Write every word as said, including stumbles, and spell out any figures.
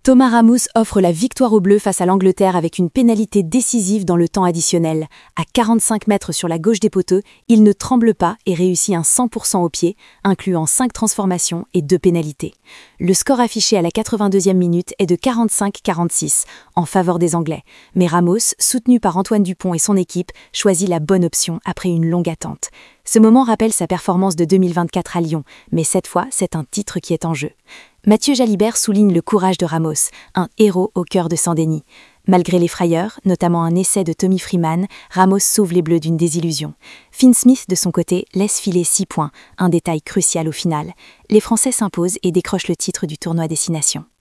Thomas Ramos offre la victoire aux Bleus face à l'Angleterre avec une pénalité décisive dans le temps additionnel. À quarante-cinq mètres sur la gauche des poteaux, il ne tremble pas et réussit un cent pour cent au pied, incluant cinq transformations et deux pénalités. Le score affiché à la quatre-vingt-deuxième minute est de quarante-cinq à quarante-six en faveur des Anglais, mais Ramos, soutenu par Antoine Dupont et son équipe, choisit la bonne option après une longue attente. Ce moment rappelle sa performance de deux mille vingt-quatre à Lyon, mais cette fois, c'est un titre qui est en jeu. Mathieu Jalibert souligne le courage de Ramos, un héros au cœur de Saint-Denis. Malgré les frayeurs, notamment un essai de Tommy Freeman, Ramos sauve les Bleus d'une désillusion. Finn Smith, de son côté, laisse filer six points, un détail crucial au final. Les Français s'imposent et décrochent le titre du tournoi Destination.